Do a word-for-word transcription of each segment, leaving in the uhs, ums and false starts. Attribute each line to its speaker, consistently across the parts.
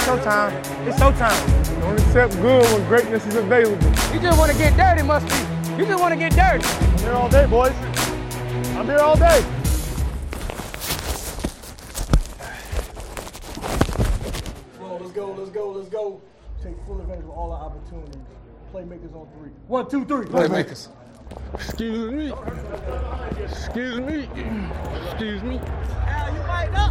Speaker 1: showtime. It's showtime.
Speaker 2: Don't accept good when greatness is available.
Speaker 1: You just want to get dirty, must be. You just want to get dirty.
Speaker 2: I'm here all day, boys. I'm here all day.
Speaker 3: Let's go, let's go, let's go. Take full advantage of all our opportunities. Playmakers on three. One, two, three.
Speaker 2: Playmakers. Excuse me. Excuse me. Excuse me.
Speaker 3: Al, you light up.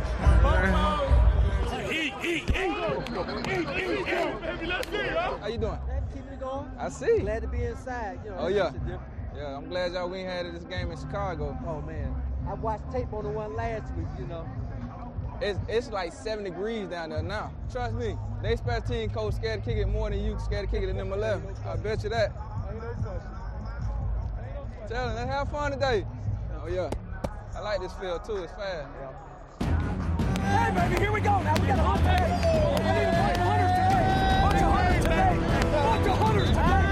Speaker 4: How you doing?
Speaker 3: Keeping it going.
Speaker 4: I see.
Speaker 3: Glad to be inside. You know,
Speaker 4: Oh, yeah. Yeah, I'm glad y'all we had this game in Chicago.
Speaker 3: Oh, man. I watched tape on the one last week, you know.
Speaker 4: It's, it's like seven degrees down there now. Trust me. They special team coach scared to kick it more than you scared to kick it in them eleven. I bet you that. Tell them, let's have fun today. Oh, yeah. I like this field, too. It's fast.
Speaker 1: Hey, baby, here we go. Now we got a hunt today. I need a bunch of hunters today. Bunch of hunters today. Bunch of hunters today.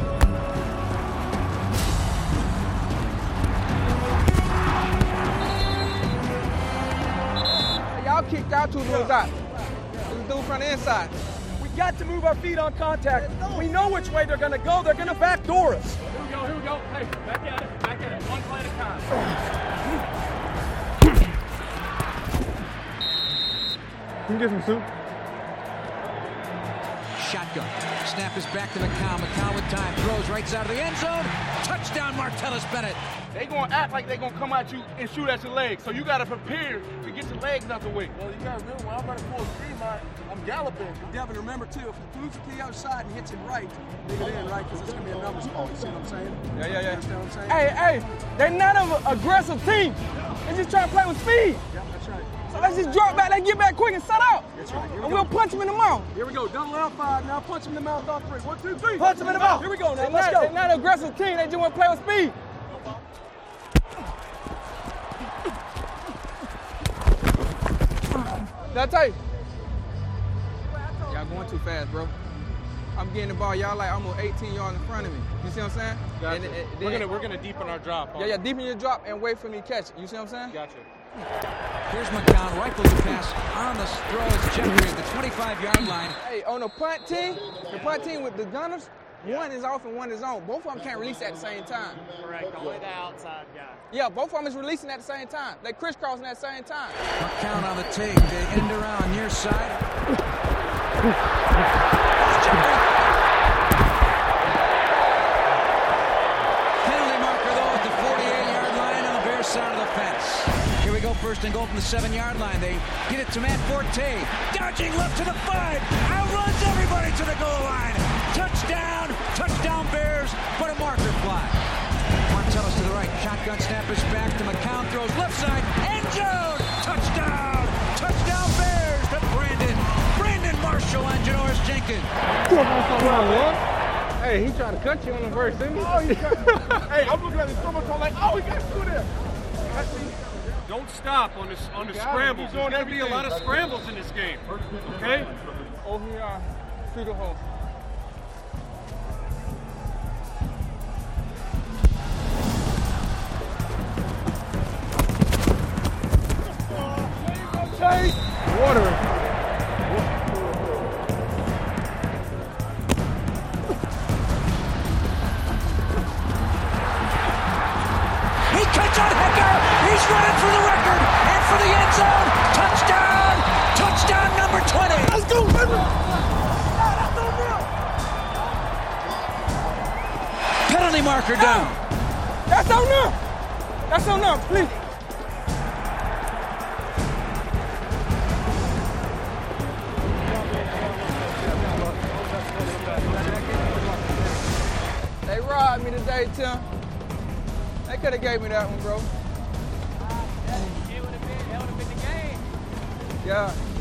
Speaker 4: Y'all kicked out two dudes out. This dude from the inside.
Speaker 1: We got to move our feet on contact. We know which way they're going to go. They're going to backdoor us.
Speaker 5: Here we go, here we go. Hey, back at it, back at it. One play at a time.
Speaker 2: Can you get some soup?
Speaker 6: Shotgun. Snap is back to McCown. McCown with time. Throws right side of the end zone. Touchdown, Martellus Bennett.
Speaker 5: They gonna act like they gonna come at you and shoot at your legs. So you gotta prepare to get your legs out the way.
Speaker 3: Well, you gotta remember, when I'm running full speed, man, I'm galloping.
Speaker 7: Devin, remember too, if he moves to the other side and hits it right, leave it in, right? Because it's gonna be a numbers call. You see what I'm saying?
Speaker 4: Yeah, yeah, yeah.
Speaker 7: You understand what I'm saying?
Speaker 1: Hey, hey, they're not an aggressive team. They just try to play with speed.
Speaker 7: Yeah, that's right.
Speaker 1: So let's just drop back. They get back quick and set out.
Speaker 7: That's right. Here we
Speaker 1: And
Speaker 7: go.
Speaker 1: we'll punch them in the mouth.
Speaker 7: Here we go. Double out five. Now punch him in the mouth on three. One, two, three.
Speaker 1: Punch them in the mouth.
Speaker 7: Here we go. Now
Speaker 1: They're
Speaker 7: let's
Speaker 1: not,
Speaker 7: go.
Speaker 1: they're not an aggressive team. They just want to play with speed.
Speaker 4: Did I tell you? Y'all going too fast, bro. I'm getting the ball. Y'all like almost eighteen yards in front of me. You see what I'm saying?
Speaker 5: Gotcha.
Speaker 4: And, and, and
Speaker 5: we're
Speaker 4: then-
Speaker 5: gonna we're gonna deepen our drop.
Speaker 4: Yeah, yeah, deepen your drop and wait for me to catch it. You see what I'm saying?
Speaker 5: Gotcha.
Speaker 6: Here's McCown. Rifles the pass on the throw. It's Jeffrey at the twenty-five-yard line.
Speaker 4: Hey, on the punt team, the punt team with the Gunners, one is off and one is on. Both of them can't release at the same time.
Speaker 5: Correct. Only the outside guy.
Speaker 4: Yeah, both of them is releasing at the same time. They crisscrossing at the same time.
Speaker 6: McCown on the take. They end around near side. Jeffrey. Penalty marker, though, at the forty-eight-yard line on the Bears side of the fence. Here we go, first and goal from the seven-yard line. They get it to Matt Forte. Dodging left to the five. Outruns everybody to the goal line. Touchdown. Touchdown Bears, but a marker fly. Martellus to the right. Shotgun snap is back to McCown. Throws left side. End zone. Touchdown. Touchdown Bears to Brandon. Brandon Marshall and Janoris Jenkins.
Speaker 4: Hey, he trying to cut you on the verse, didn't he?
Speaker 2: Oh, he got, hey, I'm looking at the stomach, I'm like, oh, he got through there.
Speaker 5: Don't stop on this on the scrambles. There's gonna be a lot of scrambles in this game. Okay?
Speaker 4: Over here, uh, through the hole.
Speaker 2: Chase. Water.
Speaker 6: He cuts on Hecker. He's running for the record and for the end zone. Touchdown. Touchdown number twenty.
Speaker 2: Let's go, baby.
Speaker 6: Penalty marker down.
Speaker 1: That's on them. That's on them, please.
Speaker 4: They robbed me today, Tim. They could have gave me that one, bro.
Speaker 5: It would have been, that would have been the game.
Speaker 4: Yeah.